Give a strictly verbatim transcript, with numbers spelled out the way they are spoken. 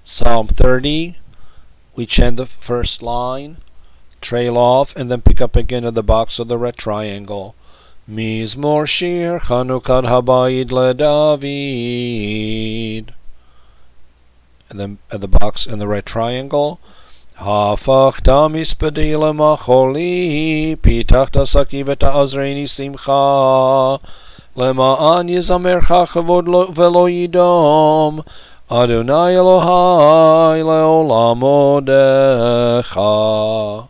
Psalm thirty, we chant the first line, trail off, and then pick up again at the box of the red triangle. Mizmor Shir Chanukah Habayit LeDavid. And then at the box in the red triangle. Hafachta mispadi lemacholi, pitachta saki v'ta'azreini simcha, lema'an yizamercha chavod velo yidom, Adonai Elohai le'olam odecha.